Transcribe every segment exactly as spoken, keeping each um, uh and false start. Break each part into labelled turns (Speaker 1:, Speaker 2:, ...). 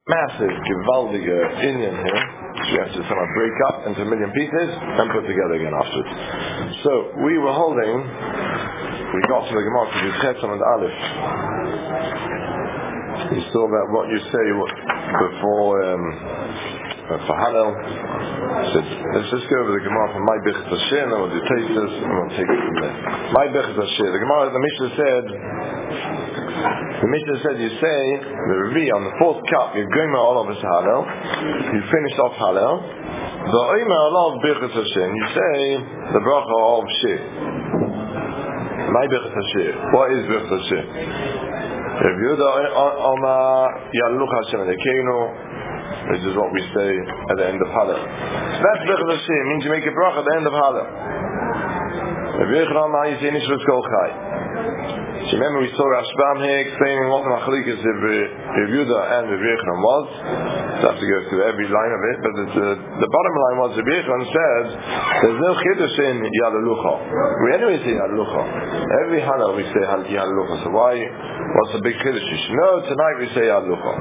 Speaker 1: Massive, gewaldige Indian here. So you have to somehow break up into a million pieces and put together again afterwards. So we were holding, we got to the Gemara to do Chetzam and Aleph. You saw about what you say before um, for Hallel. So let's just go over the Gemara from My Bechut Hashem, and we'll do Teisus, and we'll take it from there. My Bechut Hashem. The Gemara, the Mishnah said, the Mishnah said you say, the Revi on the fourth cup, you're going all of us Hallel, you finished off Hallel, the Omer Allah Bechut Hashem, you say the bracha of Shir. My Bechut Hashem. What is Bechut Hashem? If you're the Omer Yaluch Hashem Elokeinu, which is what we say at the end of Hallel. So that's Bechut Hashem, means you make a bracha at the end of Hallel. If you're Omer, you say Nishvus Kol Chai. So remember we saw Rashbam here explaining what the Machalikas of Rav Yehuda and Rav Yochanan was. So I have to go through every line of it, but it's, uh, the bottom line was Rav Yochanan says there's no chiddush in Yad Halucha. We anyway say Yad Halucha. Every Hallel we say Yad Halucha. So why? What's the big chiddush? No, tonight we say Yad Halucha.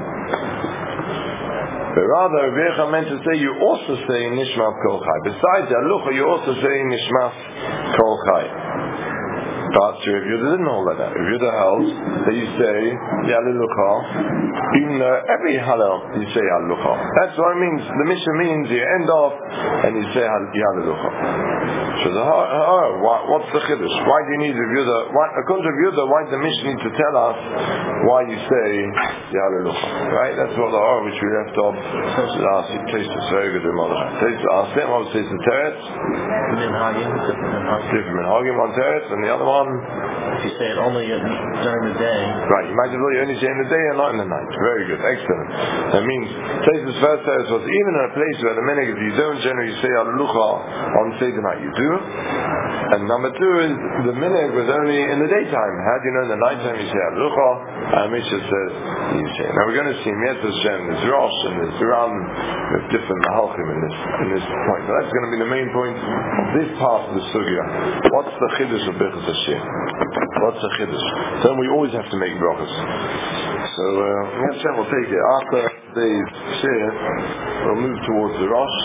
Speaker 1: But rather, Rav Yochanan meant to say you also say Nishmas Kol Chai. Besides Yad Halucha, you also say Nishmas Kol Chai. But Rav Yehuda didn't hold like that. Rav Yehuda held that you say Yalelucha, even uh, every Hallel you say Yalelucha. That's what it means. The Mishnah means you end off and you say Yalelucha. So the oh, what's the chiddush? Why do you need Rav Yehuda? Why, according to Rav Yehuda, why does the Mishnah need to tell us why you say Yalelucha? Right? That's what the oh, which we left off last week. Taste is very good. Taste our same obviously the teretz. Different minhagim on teretz, and the other one.
Speaker 2: If you say it only during the day.
Speaker 1: Right, you might as well you only say in the day and not in the night. Very good, excellent. That means, Taisus first says was even in a place where the minhag, if you don't generally say Hallelujah on Seder night, you do. And number two is, the minhag was only in the daytime. How do you know in the nighttime you say Hallelujah? And Mishnah says, you say. Now we're going to see Mitzvah Hashem, there's Rosh and there's Ram, there's different Mahalchim in this, in this point. But that's going to be the main point of this part of the Sugya. What's the Chiddush of Bechut Hashem? What's the chiddush? Then we always have to make brachas. So uh, Hashem will take it. After today's shir, we'll move towards the Rosh.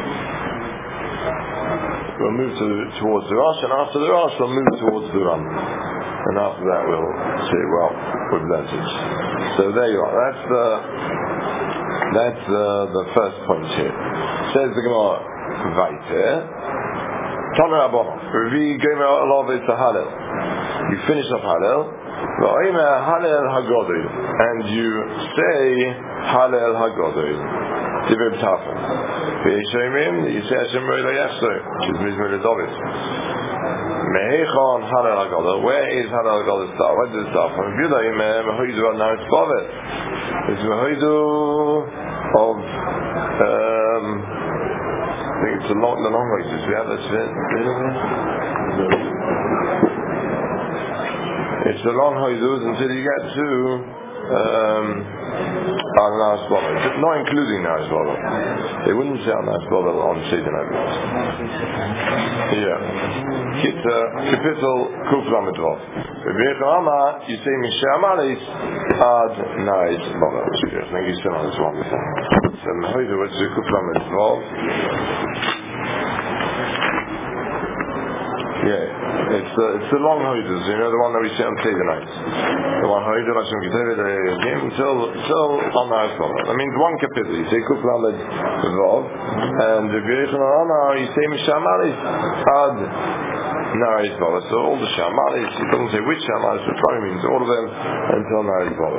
Speaker 1: We'll move to, towards the Rosh, and after the Rosh, we'll move towards the Ram. And after that, we'll say, well, we've learned it. So there you are. That's the that's the, the first point here. Says the Gemara, Vaiter. Tana Rabbanon, Revi Gomer Alav is the Hallel. You finish off Hallel, V'omer Hallel Hagodol, and you say Hallel Hagodol. Divrei B'tafel. V'yeshayimim, you say Hashem Roi Lo Yachzor, which is Mizmor LeDavid. Mehechon Hallel Hagodol. Where is Hallel Hagodol start? Where does it start from? V'yudayim Mehoidu Ad Naretz Bavet. It's Mehoidu of um, I think it's a long, the long way. Do we have that fit? It's the long hoizuz until you get to um, Al-Nas Bobel. Not including Nas Bobel. They wouldn't say Al-Nas Bobel on Seder night. Yeah. Kita Kapitel Kuf Lamed Vav. V'Bechama, you say Mishnah Amalis Ad Nas Bobel. I think you said on this one before. So Mehoidu, what's the Kuf Lamed Vav? Yeah, it's the it's the long hoidus, you know, the one that we say on Seder nights. The one hoidu Hashem Keteved until until on the house. That means one kapitel. You say Kuf Lamed Vav, and the Gerichan Ana, you say Mishamalis Ad Naris Vav. So all the Shamalis, it doesn't say which Shamalis, but probably means all of them until Naris Vav.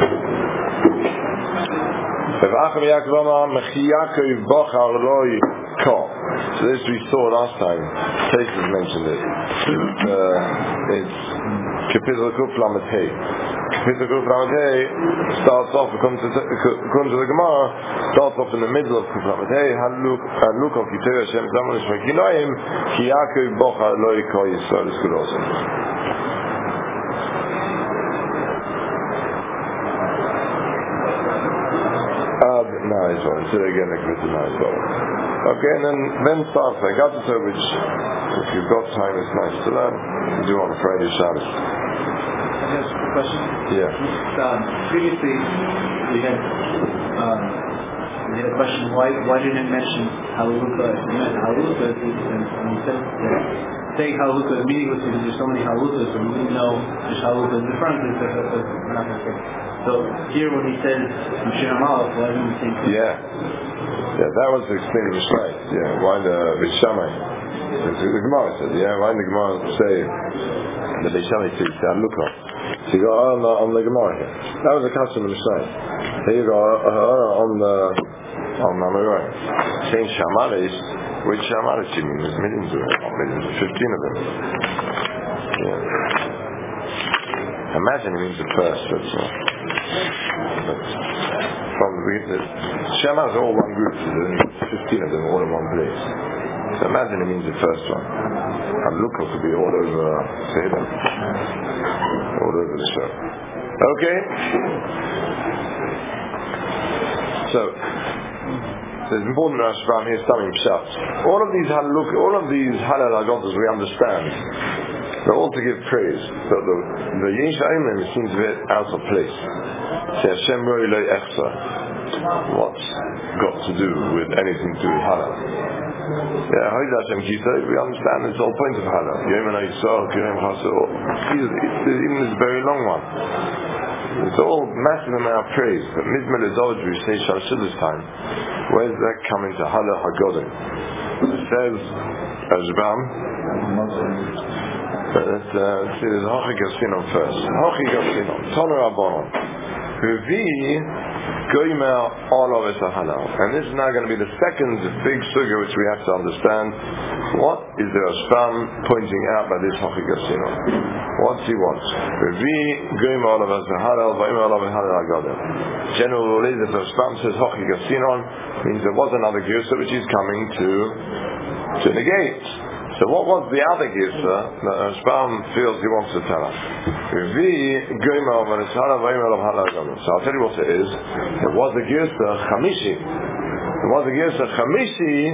Speaker 1: So this we saw last time. Taisus mentioned it. Uh, it's Kapitel Kuf Lamed Hey. Kapitel Kuf Lamed Hey starts off, according to, according to the Gemara, starts off in the middle of Kuf Lamed Hey. Haluk of Kitei Hashem Zamon Shmekinoim Ki Yaakov Bocha Loi Ko Yisrael Eskudosim. Ad Naizol. So again, the Kapitel Naizol. Okay, and then then starts I got to say which, if you've got time, it's nice to learn. You do on Friday Shabbos.
Speaker 3: Just a question.
Speaker 1: Yeah.
Speaker 3: Um, previously, we had um, he had a question, why why didn't it mention Haluka? It meant Haluka, and he said that saying Haluka is meaningless because there's so many Halukas, so we wouldn't know there's Haluka in the front, so we're not going to say. So here when he says Mishir Amalek, why didn't he say?
Speaker 1: Yeah. Yeah, that was the explained Mishnah. Yeah, why the Bishamai? The Gemara said, yeah, why did the Gemara say the Bishamai says Haluka? So you go on the, on the Gemara here. That was a custom of the Mishnah. Here you go uh, on the on the Amorai. Saying Shamaris, which Shamaris you mean? There's millions of them, millions, fifteen of them. Yeah. Imagine it means the first. That's all. But from the Shamaris are all one group. So there's only fifteen of them all in one place. So imagine it means the first one. And look, it could be all over Seder, all over the show. Okay. So it's important that Rashbam here studying Pshat. All of these halal, all of these halal agotas we understand. They're all to give praise, but the the Yesh Aimim seems a bit out of place. Say Hashem Roi Lo Echsa. What's got to do with anything to do with halal? Yeah, Hoyd Hashem Kita, we understand it's all points of halal. Yom Yisrael, Kirem Chasor. Even this very long one. It's all massive amount of praise. But Mizmel Izod, we say Shalshid this time. Where does that come into halal Hagodim? It says Ashbam. Let's uh, see, there's Hochi Gasinon first. Hochi Gasinon. Toner Abonon. Revi Goymer all of it halal. And this is now going to be the second big sugar which we have to understand. What is the Rashbam pointing out by this Hochi Gasinon? What's he want? Revi Goymer all of it halal, Goymer all of it halal agadam. General rule is that the Rashbam says Hochi Gasinon means there was another Girsa which is coming to to negate. So what was the other Girsa that Rashbam feels he wants to tell us? So I'll tell you what it is. It was a Girsa Chamishi. It was a Girsa Chamishi.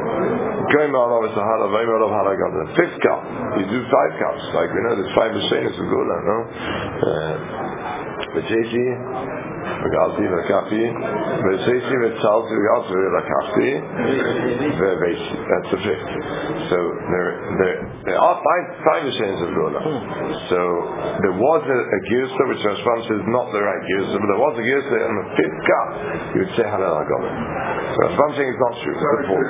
Speaker 1: Fifth cup. You do five cups. Like we know there's five Mishenis of Gula, no? The J C V'galti v'kafi v'seisi v'tzalti v'galti v'lakafti v'veisi. That's the fifth. So there, there, there are five five Mishenis of Gula. So there was a, a Girsa which Rashbam says not the right Girsa, but there was a Girsa in the fifth cup. You would say halal agam. So Rashbam saying it's not true. It's the fourth.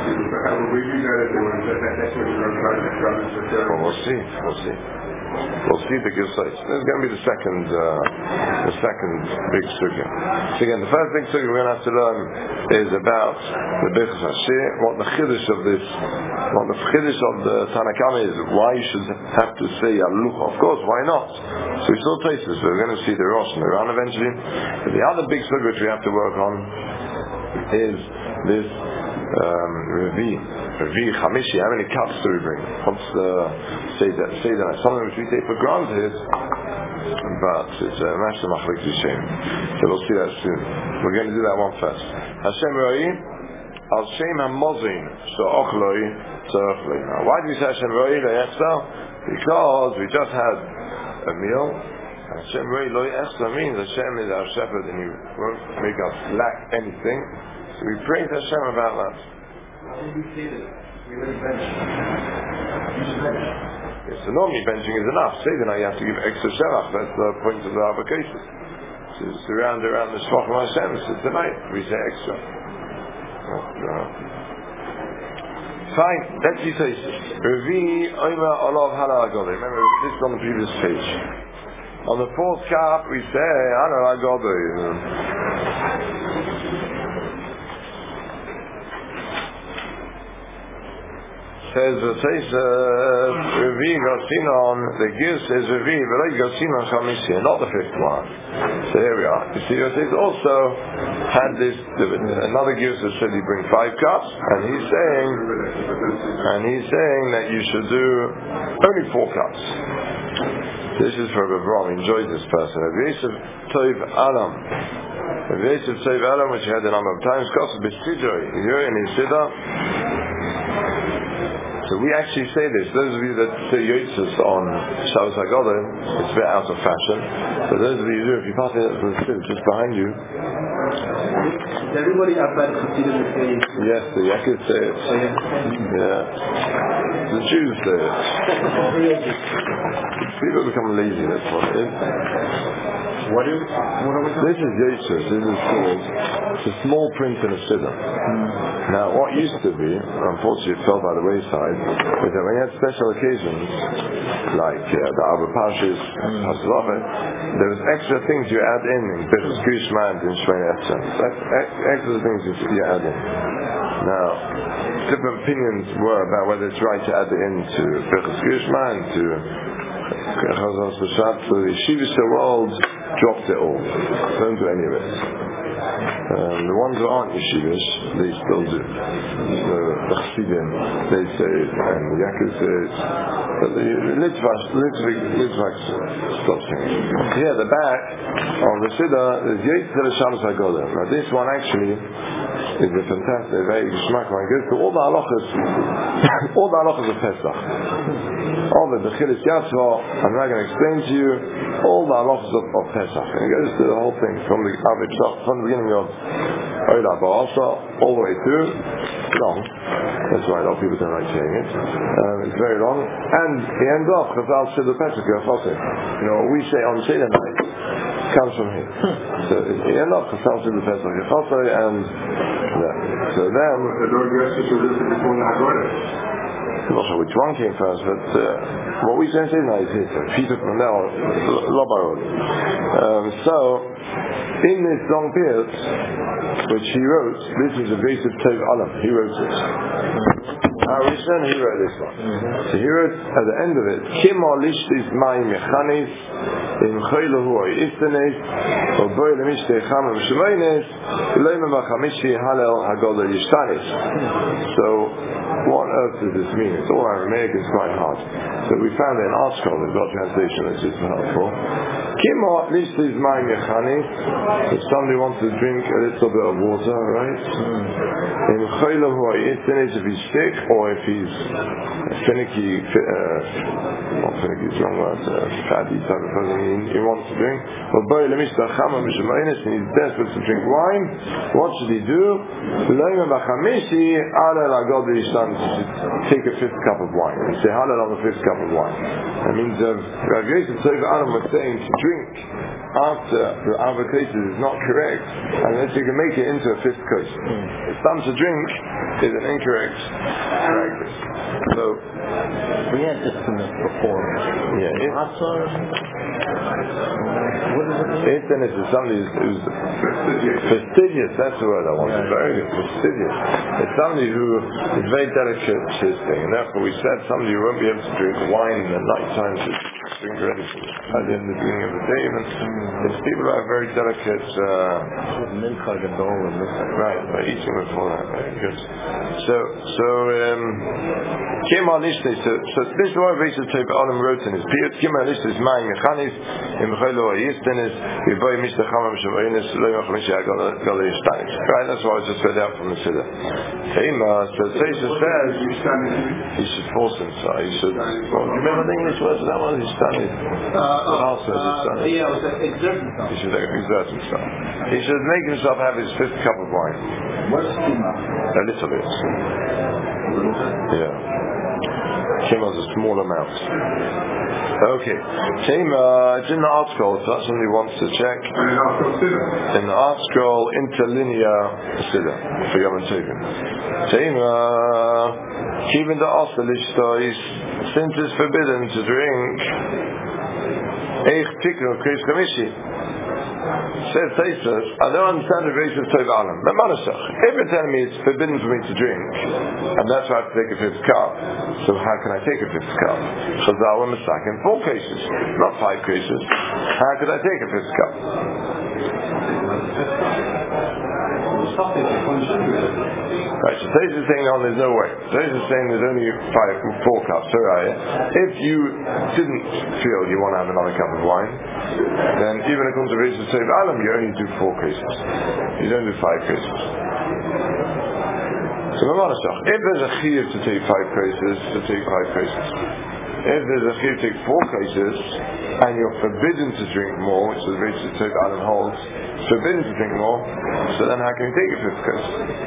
Speaker 1: Well, we'll see. We'll see. We'll see the Girsais. This is going to be the second, uh, the second big sugya. So again, the first big sugya we're going to have to learn is about the Bechus Hashir, what the chiddush of this, what the chiddush of the Tanakama is, why you should have to say Alucha. Of course, why not? So we saw places, so we're going to see the Rosh and the Ran eventually. But the other big sugya which we have to work on is this um, Revi. Revi, Chamishi, how many cups do we bring? What's the say that say that something which we take for granted, but it's a master machlik Yishem. So we'll see that soon. We're going to do that one first. Hashem Roi, Al Shem HaMozin, so Ochloi, so Ochloi. Now, why do we say Hashem Roi Lo Yechsa? Because we just had a meal. Hashem Roi Lo Yechsa means Hashem is our shepherd and He won't make us lack anything. So we praise Hashem about that.
Speaker 3: How did we say this? We already benched.
Speaker 1: Yes, so normally benching is enough. Say that now you have to give extra sherach. That's the point of the avocation. So it's around around the Shvach Hashem. So tonight we say extra. Fine. Let's see say Revi Omer Olav Halal Agodim. Remember this is on the previous page. On the fourth cap we say Halal Agodim. Says the says Revi Gasinon, the gear says Revi, but Gasinon Chamishi, not the fifth one. So here we are. You see, it says also had this another gear that said you bring five cups, and he's saying, and he's saying that you should do only four cups. This is for Avram. He enjoys this person. Yosef Tov Alam. Yosef Tov Alam, which had a number of times, cost B'Sidroi. You're in his Siddur. So we actually say this. Those of you that say Yotzes on Shabbos HaGodim, it's a bit out of fashion. But those of you who do, if you pass it to the sit just behind you,
Speaker 3: everybody outside of Chassidim is saying?
Speaker 1: Yes, the Yakut say it.
Speaker 3: Oh, yeah.
Speaker 1: Yeah. The Jews say it. People become lazy, that's what it is.
Speaker 2: What is, what are we talking
Speaker 1: This is Yeshus, this is called, it's a small print in a Siddur.
Speaker 2: Mm.
Speaker 1: Now, what used to be, unfortunately it fell by the wayside, was that when you had special occasions, like uh, the Abba Pashas, mm. there was extra things you add in, in Birchas Gushman, in Shmei Etzem. Extra things you, you add in. Now, different opinions were about whether it's right to add it into Birchas Gushman, to Chazal Shabbat, so the Yeshivas world dropped it all. Don't do any of it. Um, the ones who aren't Yeshivas, they still do. The, the Chassidim, they say it, and the Yaakov says, but the Litvak, Litvak, Litvak stops singing. Here, the back of the Siddur, there's Yetzer Shams HaGolim. Now this one actually is a fantastic, very geschmack one. It goes to all the halachas, all the halachas of Pesach. All the Bechilis Yatzva, I'm not going to explain to you all the halachas of, of Pesach. And it goes to the whole thing from the from the beginning of Oila Ba'asa all the way through. It's long. That's why a lot of people don't like saying it. Um, it's very long. And he ends off Chazal Siddur Pesach. You know what we say on Seder night comes from here. So he ends off Chazal Siddur Pesach and yeah. So then I'm not sure which one came first, but uh, what we say now is here. Peter from now, um, so, in this long period, which he wrote, this is a base of Tov Alam, he wrote it. Our Rishon, he wrote this one. So he wrote at the end of it, Kimo lishtis mayim mechanis, im choylahu o istanes, o boi lemishte chamam shemoines, iloim machamishi halel hagodel yishtanis. So, what on earth does this mean? It's all Aramaic, it's quite hard. So we found an article that got translation which is helpful. Kimo lishtis mayim mechanis, if somebody wants to drink a little bit of water, right? Im choylahu o istanes, if he's sick, or if he's finicky, uh, not finicky, it's wrong word, uh, fatty type of person, he, he wants to drink, and he's desperate to drink wine, what should he do? Take a fifth cup of wine. And say halal on the fifth cup of wine. That means uh, Rav Adam was saying to drink after the avocatus is not correct, unless you can make it into a fifth course. It's time to drink is an incorrect practice. So
Speaker 2: we had this in the before.
Speaker 1: Yeah. It,
Speaker 2: what is it mean?
Speaker 1: Infinite is somebody who's, who's fastidious. That's the word I wanted. Very good. Fastidious. It's somebody who is very delicate to his thing, and therefore we said somebody who won't be able to drink wine in the night time to drink already at the end of the beginning of the day. Even there's people who are very delicate. Uh, right, by eating before that. Very good. So, so, um, Kima Lishte, so, so this is why Vesel Tov Alam wrote in his period. Kima Lishte is Mayim Mechanis, Im Chaylo Yistenis, Yiboy Mishta Chamam Shavoinis, Loyim Chamisha Gala Yishtanis. Right, that's why I just read out from the Siddur. Kima, so Vesel says, he should force himself. He should, well, do you remember the English words of that one? Yishtanis.
Speaker 3: Uh,
Speaker 1: also
Speaker 3: uh, yeah, it was exert himself.
Speaker 1: He should exert himself. He should make himself have his fifth cup of wine.
Speaker 3: What's Kima?
Speaker 1: A little bit. Yeah. Kima is a small amount. Okay. Kima, it's in the art scroll, if that's somebody wants to check. In the art scroll, interlinear Siddur, for Yom Tovim. Kima, keeping the Osselishtois, since it's forbidden to drink, Eich Tikro Kris Kamishi. Says Taisus, I don't understand the basis of Tov Alam. But Manasach, if you're telling me it's forbidden for me to drink, and that's why I have to take a fifth cup, so how can I take a fifth cup? Chazal and Masak in four cases, not five cases. How could I take a fifth cup? Right, so Taisus is saying, no, there's no way. Taisus is saying there's only five, four cups. So, right, if you didn't feel you want to have another cup of wine, then even according to Rishon Tov Alam, you only do four cases. You don't do five cases. So, if there's a chiyuv to take five cases, to take five cases. if there's a chiyuv to take four cases, and you're forbidden to drink more, which is the Reish Tzov Adam holds, forbidden to drink more, so then how can you take a fifth case?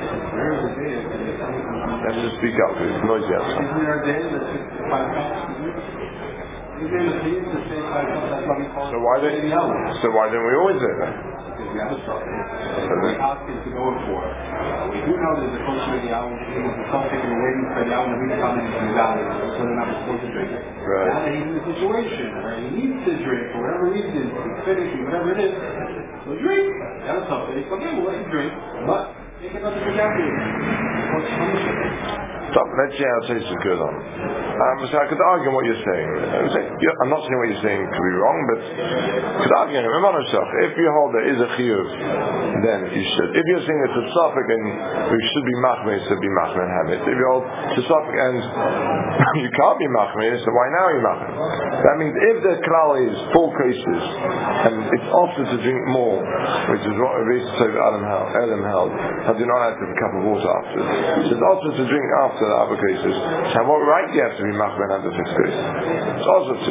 Speaker 1: Let's just speak up, because it's noisy outside.
Speaker 3: Isn't there a day that six to five cups? Isn't there a day to say five cups? That's what we call
Speaker 1: So why don't so why don't we always do that?
Speaker 3: Because we have a story. We're asking to go for it. We do know there's a culture of the hour, the topic, and we're waiting for the hour, and we come into the valley, so they're not supposed to drink it.
Speaker 1: Right.
Speaker 3: Now that he's in a situation where he needs to drink, for whatever reason, he's finishing, whatever it is, so drink. That's something. Okay, we'll let you drink, but take another drink afterwards. What's the punishment?
Speaker 1: So let's see how Tzais is good on. Um, so I could argue what you're saying. I'm, saying, yeah, I'm not saying what you're saying could be wrong, but I could argue. If you hold there is a chiyuv, then you should. If you're saying it's a suffix and we should be machmir, so be machmir and have it. If you hold it's a suffix and you can't be machmir, so why now are you machmir? That means if the klal is four cases and it's also to drink more, which is what Reish Tzov Adam held, I do not have to have a cup of water after. So it's also to drink after the other cases. So what right you have to be machmir and have the fifth case? It's also to.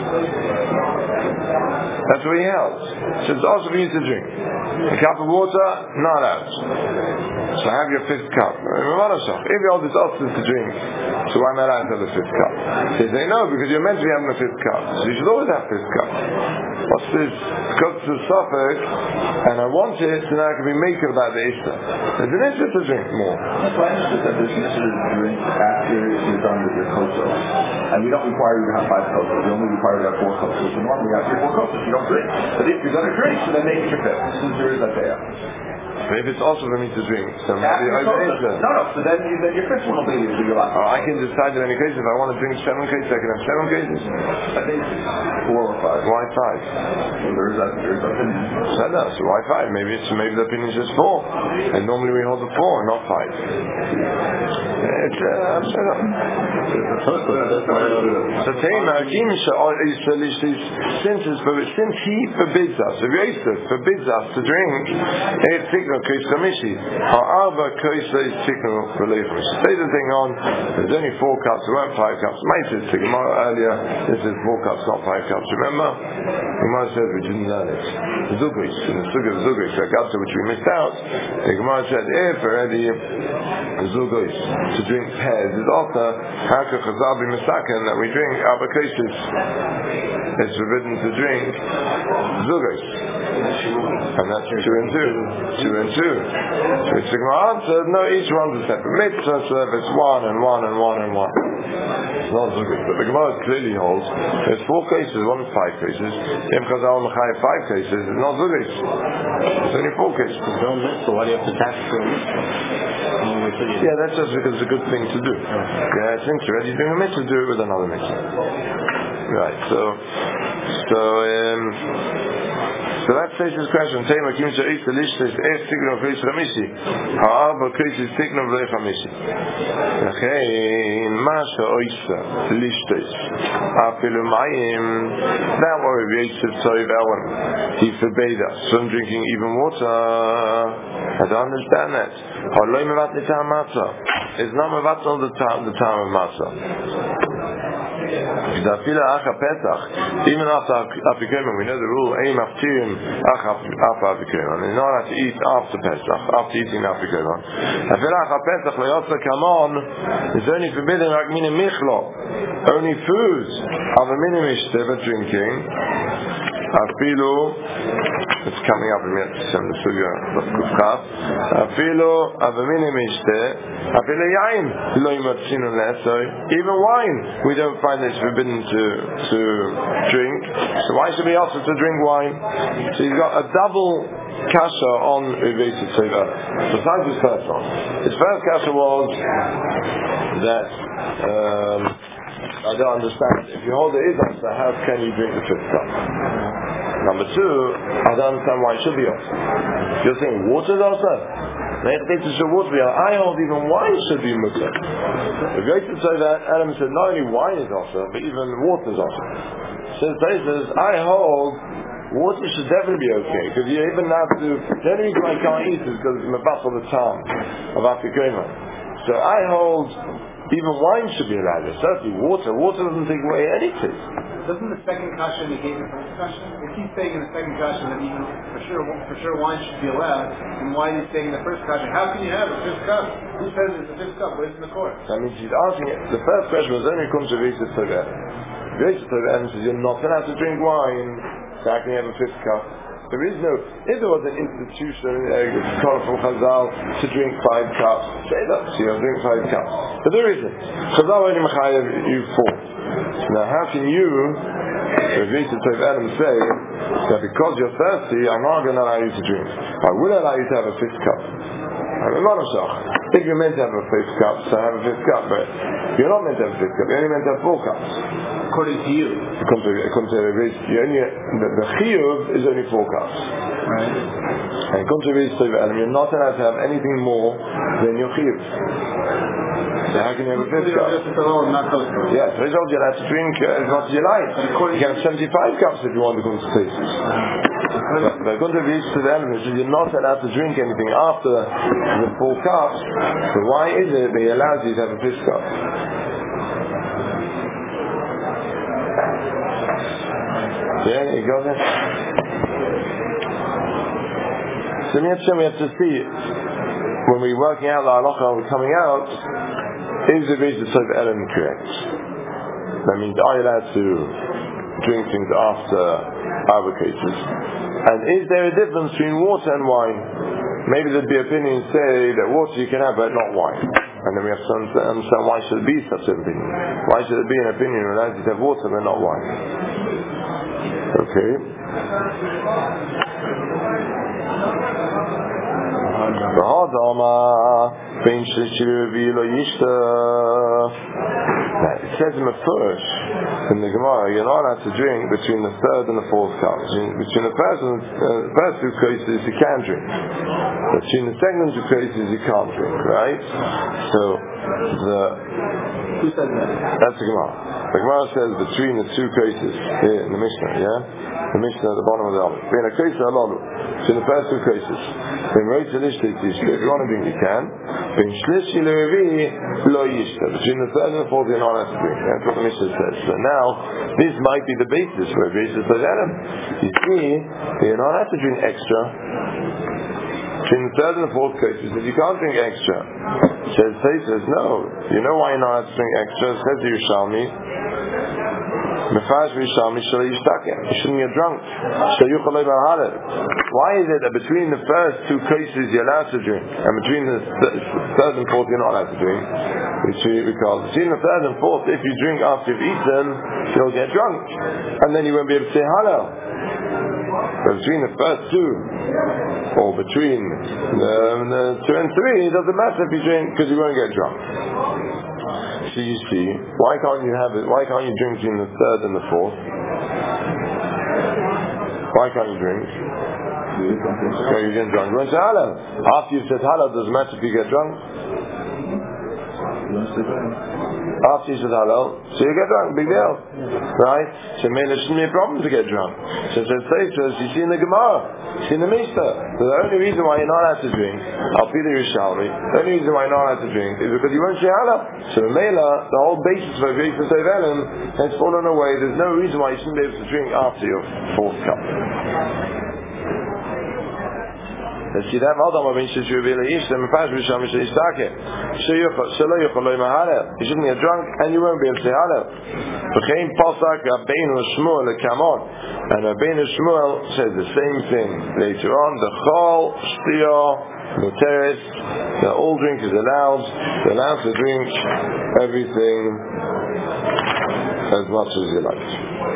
Speaker 1: That's what he held. So it's also for you to drink. A cup of water, not out. So have your fifth cup. If you hold this also to drink, so why not out have the fifth cup? They say no, because you're meant to be having a fifth cup. So you should always have fifth cup. What's this? Because it's a suffix, and I want it, so now I can be making about the Easter. There's an Easter to drink more.
Speaker 2: That's why I understood that there's an issue to drink after you're done with your kosher. And we don't require you to have five kosher. We only require you to have four kosher. So normally after your four kosher, you don't drink. But if you're going to drink, so then make it your fifth. Since there is that day.
Speaker 1: But if it's also for me to drink, so maybe I
Speaker 2: No, no, so then, you, then your fifth one will be your life.
Speaker 1: Oh, I can decide in any case, if I want to drink seven cases, I can have seven cases?
Speaker 2: I think four or five.
Speaker 1: Why five?
Speaker 2: Well, there is that, there is that opinion.
Speaker 1: So no, so why five? Maybe it's, maybe the opinion is just four. And normally we hold the four, not five. It's, uh, I'm sorry. So Tema, since since he forbids us, if Yosef forbids us to drink, it's signal case kamishi. However, case is signal relief. Say the thing on. There's only four cups. There weren't five cups. Mate said to Gemara earlier. This is four cups, not five cups. Remember, Gemara said we didn't learn it. Zugris in the Sugya Zugris, which we missed out. The Gemara said if already Zugris to drink pairs is also Haka Chazal be Misaken that we drink other cases. It's forbidden to drink Zugris. And that's two and two. Two and two. So it's the Gemara answered, no, each one's a separate mitzvah, so if it's one and one and one and one. It's not Zugris. But the Gemara clearly holds there's four cases, one is five cases. If Chazal Mechai five cases, it's not Zugris. It's only four cases.
Speaker 2: So why do you have to tax for a mitzvah?
Speaker 1: Yeah, that's just because it's a good thing to do. Yeah, it's interesting. You're doing a mitzvah, do it with another mitzvah. Right, so, so, um, so that says this question. Tema kimcha eat the list is a signal of Reish Ramishi. However, Chris is signal of Reish Ramishi. Okay, Masha Oisa listes. Afilu Mayim. That was Yosef Tzov Aaron. He forbade us from drinking even water. I don't understand that. Haloi mevat nitam matzah. It's not mevat all the time the time of matzah. Even after Apikomen, we know the rule, Ein Maftirim after Apikomen. They're not allowed to eat after Pesach, after eating Apikomen. After Pesach, Le'yotza Kamon is only forbidden like Mini Michlo. Only food of a minimishte for drinking. Afilu, it's coming up in the Sugya of Kufchaf. Afilu of a minimishte. Afilu Yain, Lo Yimatzinu Le'esoi. Even wine, we don't find it's forbidden to to drink. So why should we also to drink wine? So you've got a double kasha on Uveitid Tzova. Besides his first one. His first kasha was that um, I don't understand. If you hold the Idas, how can you drink the fifth cup? Number two, I don't understand why it should be also. You're saying water is also? I hold even wine should be mutter. If you to say that, Adam said not only wine is also, but even water is also. Since they says, I hold water should definitely be okay, because you even have to, the only reason I can't eat is because it's mevatel the time of Apikomen. So I hold Even wine should be allowed. Certainly water. Water doesn't take away any taste.
Speaker 3: Doesn't the second kasha negate the first kasha? If he's saying in the second kasha that even for sure for sure wine should be allowed, then why is he saying in the first kasha? How can you have a fifth cup? Who says it's a fifth cup? Where's in the court?
Speaker 1: That means he's asking it. The first question was only comes to Vesa Torah. Vesa Torah says you're not allowed to drink wine. So how can you have a fifth cup? There is no, if there was an institution uh, called from Chazal to drink five cups, say that, so you'll drink five cups. But there isn't. Chazal only mechayev you four. Now how can you, Vesa Torah Adam, say that because you're thirsty, I'm not going to allow you to drink? I will allow you to have a fifth cup. If you're meant to have a fifth cup, so have a fifth cup, but you're not meant to have a fifth cup, you're only meant to have four cups.
Speaker 3: According to you.
Speaker 1: According to, according to you only, the, the chiyuv is only four cups.
Speaker 3: Right.
Speaker 1: And according to Vesa Torah Adam, you're not allowed to have anything more than your chiyuv. So how can you have a fifth cup? Yeah, so he told you you'll have to drink uh, as much as you like. You can have seventy-five cups if you want to go to places. But according to Vesa Torah Adam, you're not allowed to drink anything after the four cups. So why is it that he allows you to have a fifth cup? Yeah, you got it? So we have to, we have to see, when we're working out the halacha, we're coming out, is the Vesa Torah Adam correct? That means, are you allowed to drink things after other cases? And is there a difference between water and wine? Maybe there'd be opinions say that water you can have, but not wine. And then we have to understand why should it be such an opinion? Why should it be an opinion that allows you to have water but not wine? Okay. Now, it says in the first, in the Gemara, you're not allowed to drink between the third and the fourth cup. Between, between the first and the uh, first two cases you can drink. Between the second two cases you can't drink, right? So, the...
Speaker 3: Who said that?
Speaker 1: That's the Gemara. The Gemara says between the two cases, here in the Mishnah, yeah? The Mishnah at the bottom of the Aleph. Between a case and a lolu. Between the first two cases. Between Reitz and Ishtik, if you want to drink, you can. Between Shlishi Lerevi, Lo Yishta. Between the third and the fourth, you're not allowed to drink. That's what the Mishnah says. So now, this might be the basis for a basis for Adam. You see, you're not allowed to drink extra. Between the third and the fourth cases, if you can't drink extra, says says no. You know why you're not allowed to drink extra? It says Yerushalmi. You shouldn't get drunk. Why is it that between the first two cases you're allowed to drink, and between the th- third and fourth you're not allowed to drink? Because between the third and fourth, if you drink after you've eaten, you'll get drunk, and then you won't be able to say Hallel. But between the first two, or between the, the two and three, it doesn't matter if you drink, because you won't get drunk. So you see, why can't you have it? Why can't you drink between the third and the fourth? Why can't you drink? Okay, you get drunk. You went to Hallel. After you've said Hallel, does it matter if you get drunk? After you said Hallel, so you get drunk, big deal. Right? So maybe there shouldn't be a problem to get drunk. So it says, you see in the Gemara, you see in the Mishnah, so the only reason why you're not allowed to drink, I'll be the Yerushalmi, the only reason why you're not allowed to drink is because you won't say Hallel. So in Mela, the whole basis for Vesa Torah Adam has fallen away. There's no reason why you shouldn't be able to drink after your fourth cup. Let's see that. Hold on, you shouldn't get drunk and you won't be able to say Hallel. And Rabbeinu Shmuel says the same thing later on. The Chol, Shtiyah, Muteres, the all drink is allowed. You're allowed to drink everything as much as you like.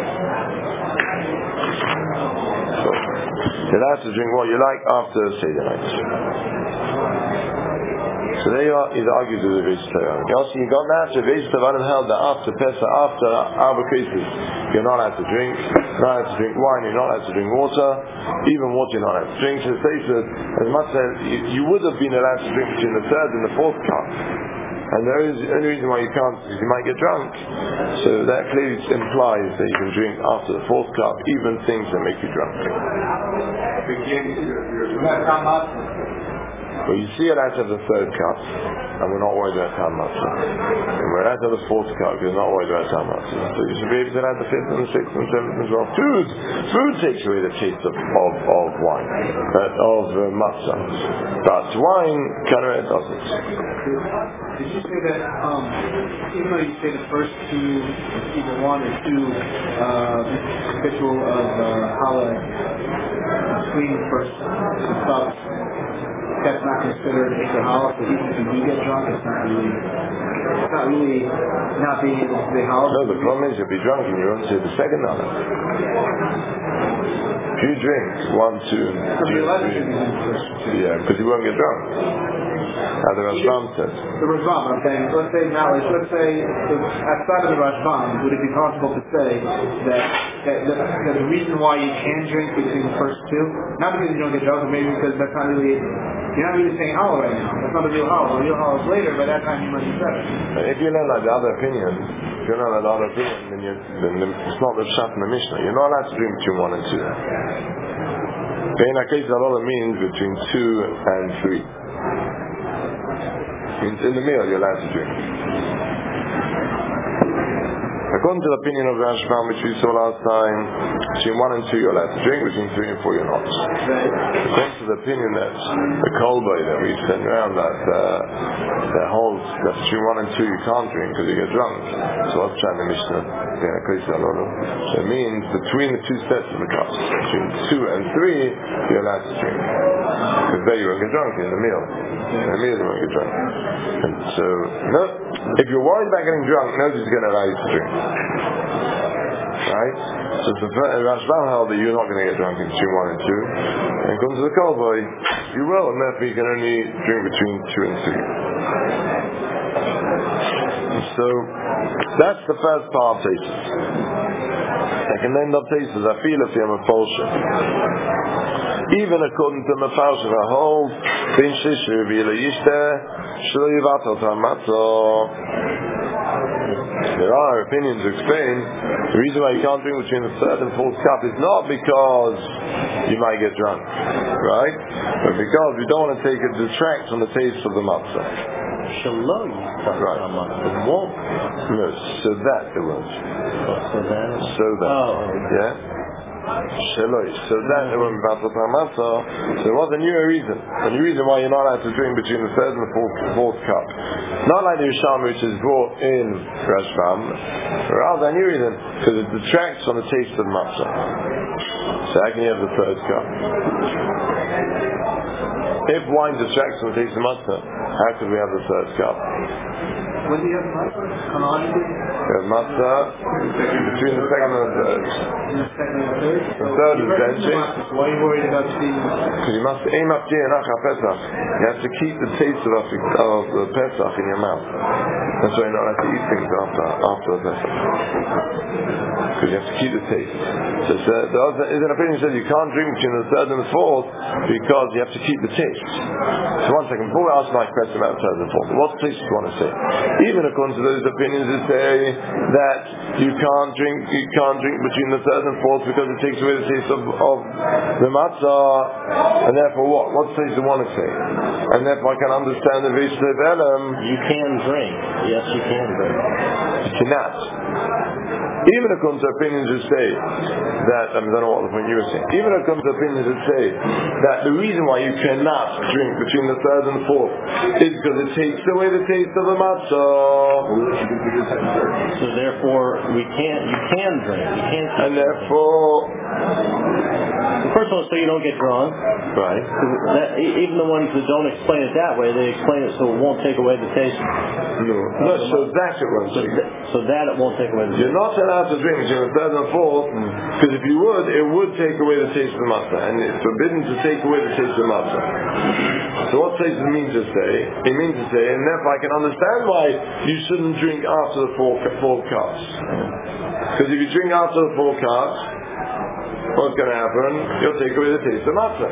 Speaker 1: You're allowed to drink what you like after Seder night. So there you are, he's argued with the Vesa Torah. Also, you got that, the Vesa Torah held that after Pesach, after Arba cases, you're not allowed to drink, you're not allowed to drink wine, you're not allowed to drink water, even water you're not allowed to drink. So it says that, as much as you, you would have been allowed to drink between the third and the fourth cup. And there is the only reason why you can't is you might get drunk. So that clearly implies that you can drink after the fourth cup, even things that make you drunk. Well, you see it out of the third cup. and we're not worried about Tam Matzah. And we're at the fourth cup, we're not worried about Tam Matzah. So you should be able to add the fifth and the sixth and seventh as well. Food, food takes away the taste of of, of wine, uh, of uh, matzah. But wine, Kanareh doesn't.
Speaker 3: Did you say that, um, even though you say the first two, either one or two, uh, ritual of uh, Challah between the first two cups, that's not considered a Challah, so even if you do get drunk, it's not really, it's not really not being able to say Challah?
Speaker 1: No, the problem is you'll be drunk and you won't say the second Challah. If you drink one, two, three, three, yeah, because you won't get drunk. As the Rashbam says.
Speaker 3: The Rashbam, I'm saying, let's say now, let's say, outside of the Rashbam, would it be possible to say that, that, that, that the reason why you can drink between the first two, not because you don't get drunk, but maybe because that's not really, you're not really saying Halal right now. That's not the real Halal. The real Halal is later, but that time you must be better.
Speaker 1: If you learn like the other opinion, if you learn like the other opinion, then, you, then it's not the Pshat in the Mishnah. You're not allowed to drink between one and two. In a case, Halal means between two and three. Means in the meal you're allowed to drink. According to the opinion of Rashbam, which we saw last time, between one and two you're allowed to drink, between three and four you're not. According to the opinion that the kolbay that we send around that uh, that holds that between one and two you can't drink because you get drunk. So what's trying the Mishnah? So it means between the two sets of the cups, between two and three, you're allowed to drink. Because there you won't get drunk in the meal. In the meal you won't get drunk. And so, no, if you're worried about getting drunk, nobody's going to allow you to drink. Right? So the Rashbam held that you're not going to get drunk in between one and two. And comes to the kolbay, you will, and therefore you can only drink between two and three. So that's the first part of Teisus. Second end of Teisus, I feel if you have a falsha. Even according to Mefalsha, a whole bin shishu v'ila yishter shlo yivatel ta'matzo. There are opinions to explain the reason why you can't drink between the third and fourth cup is not because you might get drunk, right? But because you don't want to take it detract from the taste of the matzah.
Speaker 4: Shalom.
Speaker 1: Right.
Speaker 4: It won't.
Speaker 1: No, so that it won't.
Speaker 4: So that.
Speaker 1: So that.
Speaker 4: Oh.
Speaker 1: Yeah. Shaloi. So that it won't be battle matzah. So there was a new reason. A new reason why you're not allowed to drink between the third and the fourth, fourth cup. Not like the Risham which is brought in Rashbam. Rather a new reason because it detracts from the taste of matzah. So how can you have the third cup? If wine detracts from the taste of matzah, how could we have the third cup?
Speaker 3: When do you have matzah? Chronologically?
Speaker 1: We have matzah between the second and the third.
Speaker 3: In the second and the third?
Speaker 1: The third is benching.
Speaker 3: Why are you worried about seeing?
Speaker 1: Because you must aim up to Pesach. You have to keep the taste of, of the Pesach in your mouth. That's why you're not allowed to eat things after, after the Pesach. Because you have to keep the taste. So uh, there is an opinion that says you can't drink between the third and the fourth because you have to keep the taste. So one second, before we ask my question about the third and the fourth, what taste do you want to say? Even according to those opinions that say that you can't drink you can't drink between the third and fourth because it takes away the taste of, of the matzah, and therefore what? What taste do you want to say? And therefore I can understand the Veish Elam.
Speaker 4: You can drink. Yes, you can drink.
Speaker 1: You cannot. Even according to opinions that say that, I, mean, I don't know what the point you were saying, even according to opinions that say that the reason why you cannot drink between the third and the fourth is because it takes away the taste of the matzah.
Speaker 4: So therefore, we can't, you can drink. You can't
Speaker 1: and therefore...
Speaker 4: First of all, so you don't get drunk.
Speaker 1: Right.
Speaker 4: That, even the ones that don't explain it that way, they explain it so it won't take away the taste.
Speaker 1: No. No, so that it won't
Speaker 4: so,
Speaker 1: take.
Speaker 4: th- so that it won't take away the taste.
Speaker 1: You're not allowed to drink between the third and the fourth, because if you would, it would take away the taste of the matzah, and it's forbidden to take away the taste of the matzah. So what does it mean to say? It means to say, and therefore I can understand why you shouldn't drink after the four, four cups. Because if you drink after the four cups, what's going to happen? You'll take away the taste of matzah.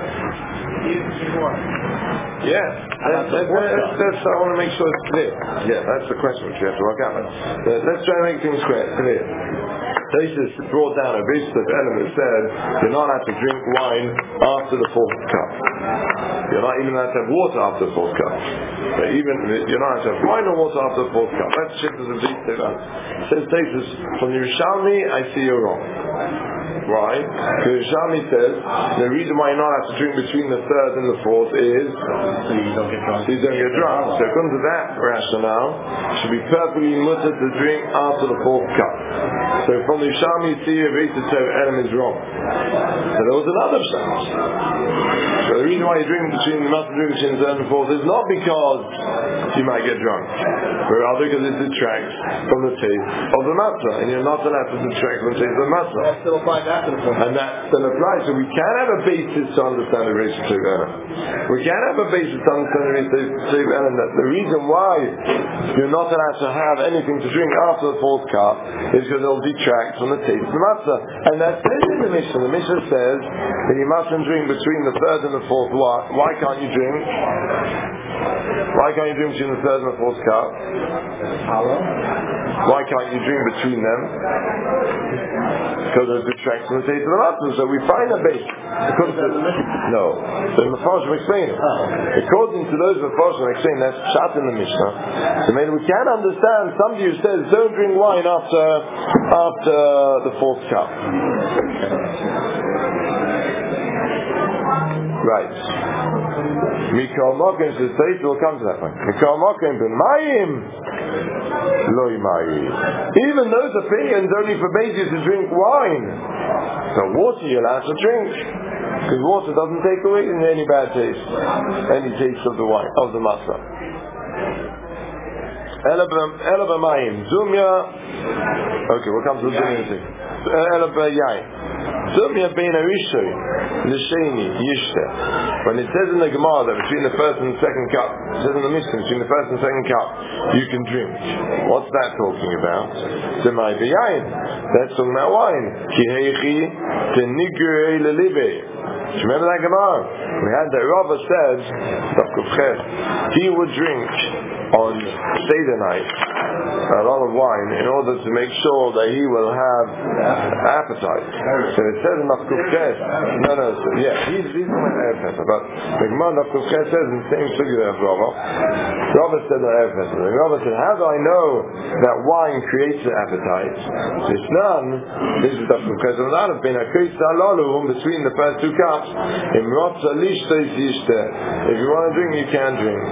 Speaker 1: Yeah, that's, that's, that's, that's, I want to make sure it's clear. Yeah, that's the question which we have to work out. But let's try and make things clear. clear. Taisus brought down a base of element that said you're not allowed to drink wine after the fourth cup. You're not even allowed to have water after the fourth cup. But even you're not allowed to have wine or water after the fourth cup. That's shit as a big thing. Says Taisus from the Yerushalmi, I see you're wrong. Why? Because Yerushalmi says the reason why you're not allowed to drink between the third and the fourth is
Speaker 3: so you don't get drunk.
Speaker 1: So you don't get drunk. So according to that rationale, it should be perfectly mutter to drink after the fourth cup. So from the Yerushalmi, you see your Veitzah Tov Elam is wrong. So there was another sense. So the reason why you drink between the matzah drink between the third and the fourth is not because you might get drunk, but rather because it detracts from the taste of the matzah, and you're not allowed to detract from the taste of the matzah.
Speaker 3: That still applies after the fourth.
Speaker 1: And that still applies. So we can have a basis to understand the Veitzah Tov Elam. We can have a basis to understand the Veitzah Tov Elam. That the reason why you're not allowed to have anything to drink after the fourth cup is because it'll detract from the taste of the matzah. And that's in the Mishnah. The Mishnah says that you mustn't drink between the third and the fourth. Why, why can't you drink? Why can't you drink between the third and the fourth cup? Why can't you drink between them? Because it detracts from the taste of the matzah. So we find a base. No. So the Mefarshim explain it. According to those Mefarshim explain that's shot in the Mishnah. So maybe we can understand somebody who says don't drink wine after after the fourth cup. Right. Mikol Mokim says Tais will come to that point. Mikol Mokim b'mayim loy mayim. Even those opinions only forbade you to drink wine. So water you're allowed to drink, because water doesn't take away any bad taste, any taste of the wine of the matzah. Ela b'mayim zumya. Okay, we'll come to the zumya thing. Ela b'yayin. Zumya bein arishoy l'sheni yishte. When it says in the Gemara that between the first and the second cup, it says in the Mishnah between the first and the second cup you can drink. What's that talking about? Zumay beyayin. That's talking about wine. Ki heichi tenigurei lelibe. Remember that Gemara? We had that Rava said he would drink on Seder night a lot of wine in order to make sure that he will have appetite. So it says in Nafkufches, no, no, so yeah, he's he's on Erev Pesach, but the Gemara Nafkufches says in the same figure of Rava. Rava said on Erev Pesach. Rava said, how do I know that wine creates an appetite? It's none. This is Nafkufches. Between the first two cups, if you want to drink, you can drink.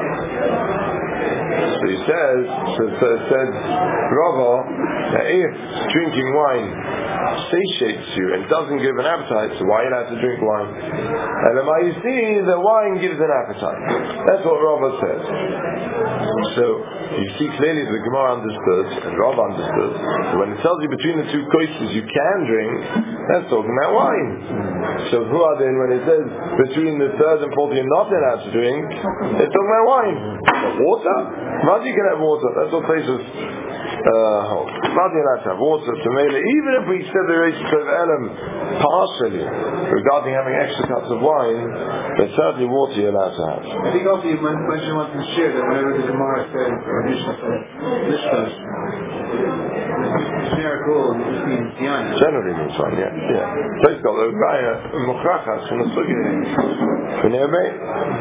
Speaker 1: So he says, so, so said Rava, that if drinking wine satiates you and doesn't give an appetite, so why are you allowed to drink wine? And then you see the wine gives an appetite. That's what Rava says. So you see clearly the Gemara understood and Rava understood. So when it tells you between the two courses you can drink, that's talking about wine. So who are they when it says between the third and fourth you're not allowed to drink? It's talking about wine. But water? Not you can have water. That's what places uh, hold. Not you allowed to have water. So maybe even if we said the Veitzah Tov Elam partially regarding having extra cups of wine, there's certainly water you're allowed to have.
Speaker 3: I think also you mentioned once in Shir that whenever the Gemara says or Mishnah says Mishpash, generic rule just means yain.
Speaker 1: Generally means wine, yeah. Yeah. Place called Ogaya Mochrachas from the Sugi. Can you hear me?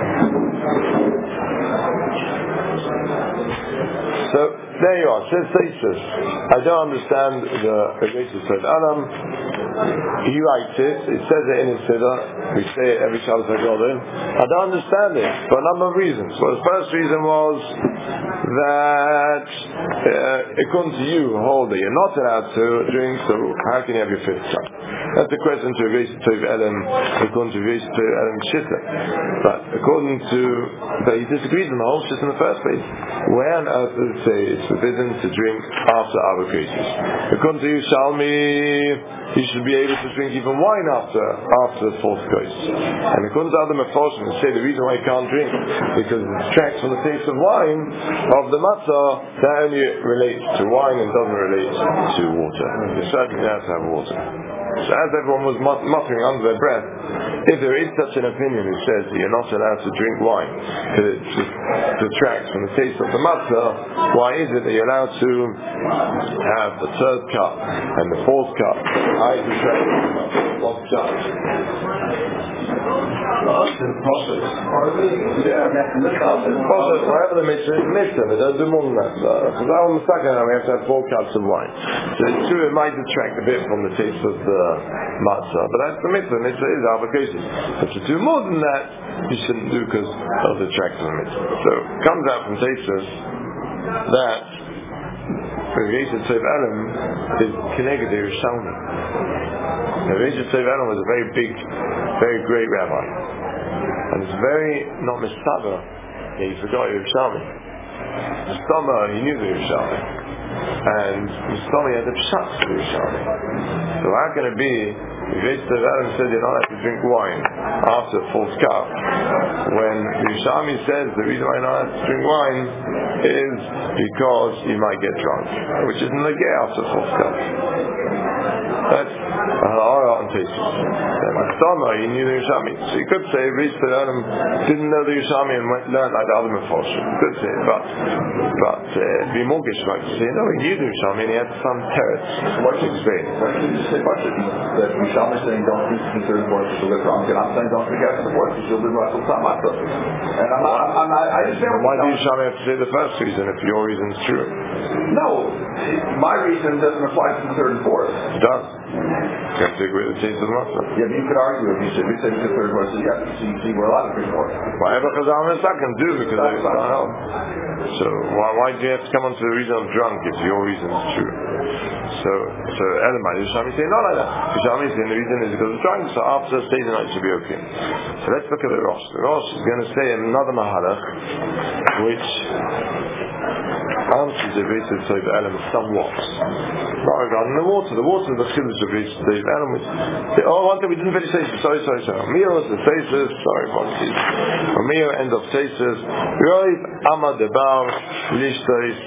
Speaker 1: So there you are. Says Taisus. I don't understand the Veitzah Tov Elam. He writes it. It says it in his Siddur. We say it every Shabbos HaGodim. I don't understand it for a number of reasons. Well, the first reason was that uh, according to you, hold that you're not allowed to drink. So how can you have your fifth cup? That's the question to Veitzah Tov Elam. According to Veitzah Tov Elam Shitta. But according to, but he disagrees on the whole Shitta in the first place. Where on earth does it say it's forbidden to drink after other cases? According to Yerushalmi, you should be able to drink even wine after after the fourth course. And according to other Mefarshim, they say the reason why you can't drink because it detracts from the taste of wine of the matzah. That only relates to wine and doesn't relate to water. You certainly have to have water. So as everyone was muttering under their breath, if there is such an opinion who says that you're not allowed to drink wine, because it's just detracts from the taste of the matzah, why is it that you're allowed to have the third cup and the fourth cup? I detract from the matzah. What's that?
Speaker 2: The process. Yeah, the process.
Speaker 1: Whatever the mitzvah is, mitzvah, but don't do more than that. Because I was mistaken, we have to have four cups of wine. So it's true, it might detract a bit from the taste of the matzah, but that's the mitzvah. Mitzvah is avocation. But to do more than that, you shouldn't do because it'll detract from the mitzvah. So it comes out from Teisus that Reisha Tzev Adam is Keneged Yerushalmi. Reisha Tzev Adam was a very big, very great rabbi. And it's very not Mistaba that he forgot Yerushalmi. Mistama, he knew the Yerushalmi. And Mistama had the Pshat for Yerushalmi. So how can it be if Reisha Tzev Adam said you're not allowed to drink wine after the fourth cup, when the Yerushalmi says the reason why you're not allowed to drink wine is because you might get drunk, which isn't the gay after the fourth cup. That's a halakha on Teisus. And the Mistama, he knew the Yerushalmi. So you could say Reisha Tzev Adam didn't know the Yerushalmi and went learned like the other Mefarshim. You could say, but but uh, it'd be more geshmak to say no, he knew the Yerushalmi and he had some teretz.
Speaker 2: So what you explain? What did you say? What that Yerushalmi is saying don't drink the third course to live wrong, and I'm saying don't drink after the fourth because you'll live right till Samata. And I'm not. I'm not. I understand.
Speaker 1: Why do Yerushalmi have to say the first reason if your reason is true?
Speaker 2: No, my reason doesn't apply to the third and fourth.
Speaker 1: It does. You have to agree with the taste of the matzah.
Speaker 2: Yeah, but you could argue if you said we said the third course. So yeah, so you see we're allowed to drink more.
Speaker 1: Whatever Chazal and I can do because it's not help. So why why do you have to come onto the reason of drunk if your reason is true? So so Elamai Yerushalmi say not like that. Yerushalmi saying the reason is because of drunk. So after the stage night should be okay. So let's look at the Rosh. The Rosh is going to say another mahalach which answers the Reisha Tzev Adam somewhat. Regarding the water, the water is the chiddush of Reisha Tzev Adam. Oh, one thing we didn't finish Teisus. Sorry, sorry, sorry. Mio is the Teisus. Sorry, apologies. Mio end of Teisus. Roiv Amad Debar Lishtais.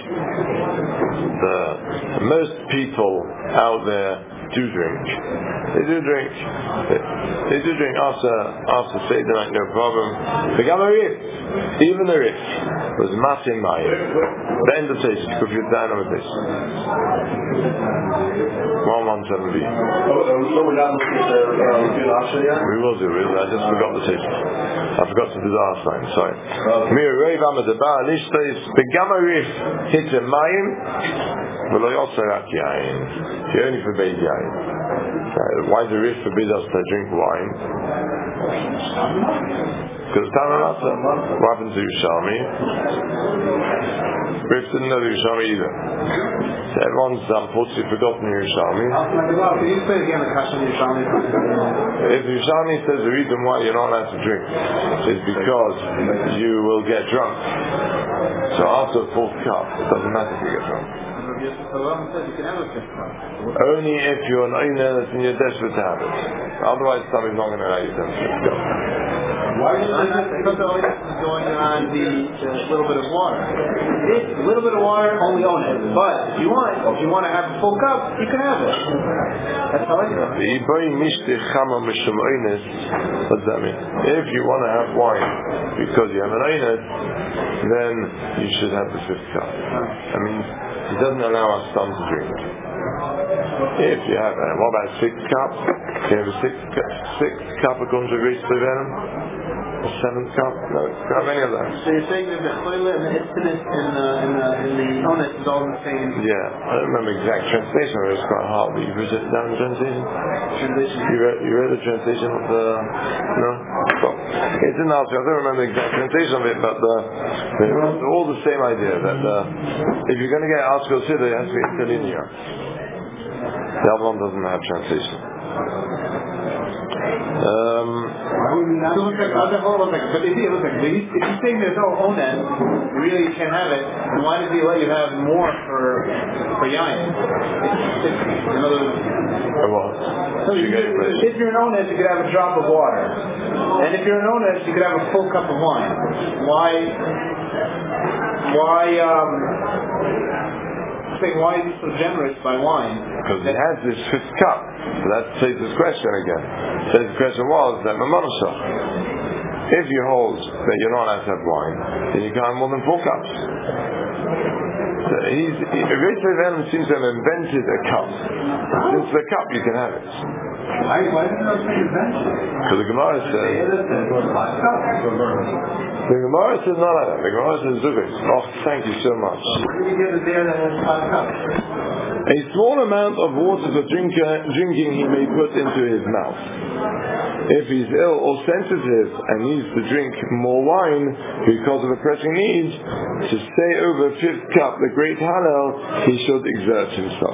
Speaker 1: The most people out there do drink. They do drink. They, they do drink after after Seder night, no problem. The Gamma Rif, even the Rif, was Matin Mayim. The end of Teisus, you could put down on this. one one seven B.
Speaker 2: So we're not looking at the Asha yet?
Speaker 1: We will do it. I just forgot the Teisus. I forgot to do the last time. Sorry. Mir Reiv Amadaba Lishtais. The Gamma Rif hit a Mayim. V'lo Yosarak Yain. He only forbade Yain. Uh, why does the Rif forbid us to drink wine? Because Tanarata, what happened to Yerushalmi? Rif didn't know the Yerushalmi either. So everyone's um, possibly forgotten Yerushalmi.
Speaker 3: Can you say again the question of Yerushalmi?
Speaker 1: If Yerushalmi says the reason why you're not allowed to drink is because you will get drunk. So after the fourth cup, it doesn't matter if you get drunk. Only if you're an oiner and you're desperate to have it. Otherwise, somebody's not going to allow you to have it.
Speaker 3: Why is it because the oinus is going on the uh, little bit of water? A little bit of water, only own it. But if you want, if you want to have a full cup, you can have it. That's how I do it.
Speaker 1: What does that mean? If you want to have wine because you have an oinus, then you should have the fifth cup. I mean, he doesn't allow us some to drink. If you have, uh, what about six cups? Do you have a six six cup according to Reisha Tzev Adam? A seventh cup? No, you don't have any of that.
Speaker 3: So you're saying that the choila and the istinus and the in the in the onus is all the same?
Speaker 1: Yeah, I don't remember exact translation. It was quite hard. But you read it down the translation.
Speaker 3: Translation.
Speaker 1: You read you read the translation of the no? Well, it's in Alfie. I don't remember the exact translation of it, but the, they're all the same idea that the, if you're going to get article siddur, it has to be interlinear. The other one doesn't have translation. Um,
Speaker 3: so look at, hold on a second. But if you look at, if you say there's no onen, really you can't have it. Then why does he let you have more for for yain? In other words,
Speaker 1: what?
Speaker 3: so you could, if you're an ones, you could have a drop of water, and if you're an ones, you could have a full cup of wine. Why? Why? Um, Why is he so generous by wine?
Speaker 1: Because he has this fifth cup. So that says his question again. Says the question was that Mamonashach. If you hold that you're not allowed to have wine, then you can have more than four cups. So he's, he, Reis seems to have invented a cup. Since the cup, you can have it.
Speaker 2: Why, why did you say invention?
Speaker 1: Because the Gemara says, the Gemara says not like that. The Gemara says Zubis. Oh, thank you so much.
Speaker 2: Where did you get it there that has five cups?
Speaker 1: A small amount of water for drinker, drinking he may put into his mouth. If he's ill or sensitive and needs to drink more wine because of a pressing need, to stay over a fifth cup, the great Hallel, he should exert himself.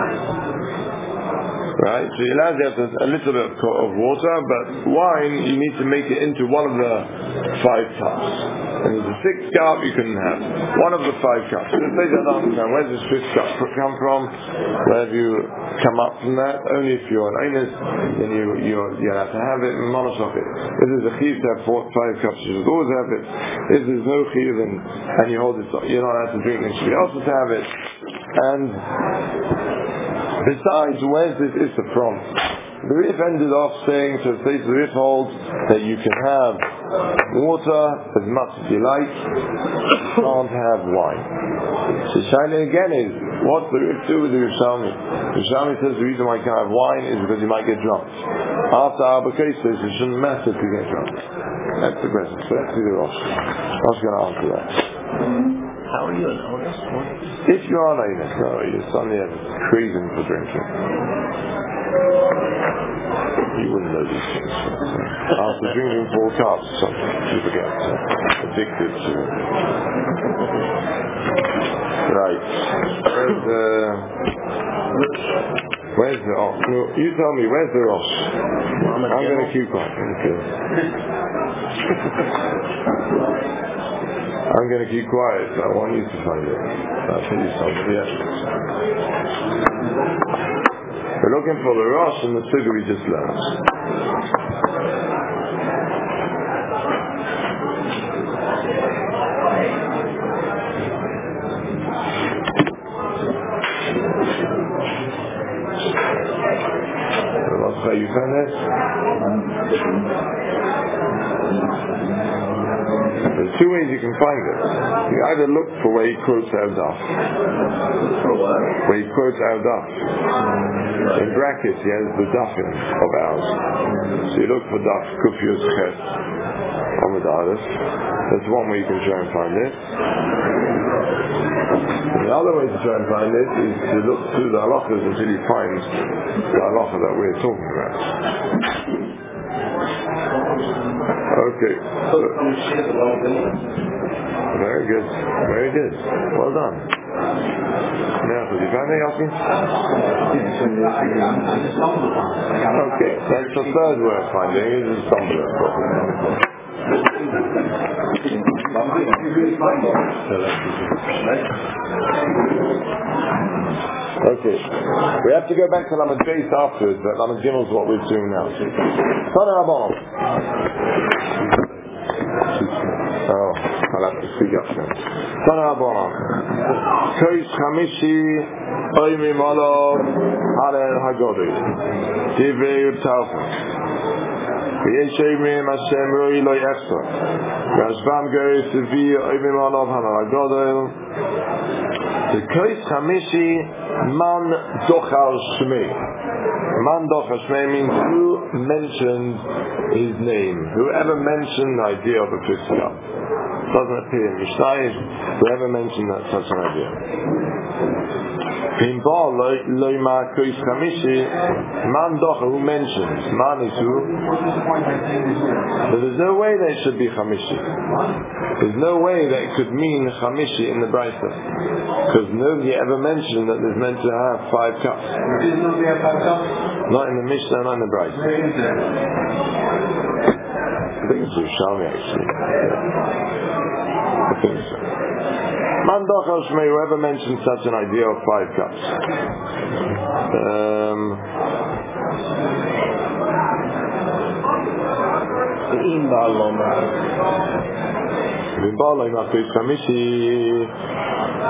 Speaker 1: Right? So you're allowed to have a little bit of water, but wine, you need to make it into one of the five cups. And there's a sixth cup you can have. One of the five cups. So let's say that down. Where does this fifth cup come from? Where have you come up from that? Only if you're an Einus, then you you you have to have it in Monosochit. If there's a chiv to have four, five cups, you should always have it. If there's no chiv and, and you hold it, you're not allowed to drink, then you should also have it. And besides, where's this Issa from? The Rif ended off saying, so it says the Rif holds that you can have water as much as you like, you can't have wine. So Shaila again is, what's the Rif do with the Rishalmi? The Rishalmi says the reason why you can't have wine is because you might get drunk. After Abba Kais says it shouldn't matter if you get drunk. That's the question. So let's see the Rosh. Rosh is going to answer that.
Speaker 4: How are you an Onus?
Speaker 1: If you are an Onus, no, you're suddenly have craving for drinking. You wouldn't know these things. So. After drinking four cups, something you forget. So. Addicted to it. Right. Where's the... Where's the... Oh, no, you tell me, where's the Rosh? I'm going to keep quiet. Okay. I'm going to keep quiet. I want you to find it. I'll tell you something. Yeah. We're looking for the Rosh and the Suga we just learned. Rosh, you found it? There's two ways you can find it. You either look for where he quotes Eldaf. Where he quotes Eldaf. In brackets he has the Dafin of ours. So you look for Daf, Kufius, Ches, Amud Aleph. That's one way you can try and find it. And the other way to try and find it is to look through the halachas until you find the halacha that we're talking about. Okay. So, very good. Very good. Well done. Now, did you find it, Yossi? Okay, that's the third way of finding it, is stumbling. Okay, we have to go back to Lamed Beis afterwards, but Lamed Gimel is what we're doing now. Tana Rabbanon. Oh, I'll have to speak up now. Tana Rabbanon. Kois Chamishi Oymim Olav Halel Hagodol Divrei Reb Talfon V'yesh Oymim Hashem Roi Lo Yechsa Rashbam Goris V'vi Oymim Olav Halel Hagodol. The Kois Chamishi Man Dochal Shmei. Man Dochal Shmei means who mentioned his name. Whoever mentioned the idea of a fifth cup. Doesn't appear in Mishnah. Whoever mentioned that such an idea. Man Dochal, who mentions? Man is who? But there's no way that it should be Chamishi. There's no way that it could mean Chamishi in the Brisa. Because nobody ever mentioned that there's meant to have five cups.
Speaker 2: Did nobody have five cups?
Speaker 1: Not in the Mishnah, not in the Brisa.
Speaker 2: Where is that?
Speaker 1: I think it's Yerushalmi actually. I think so. Man Dochal Shmei, whoever mentioned such an idea of five cups. Um,
Speaker 4: In Baloma.
Speaker 1: In Baloma, Kois Chamishi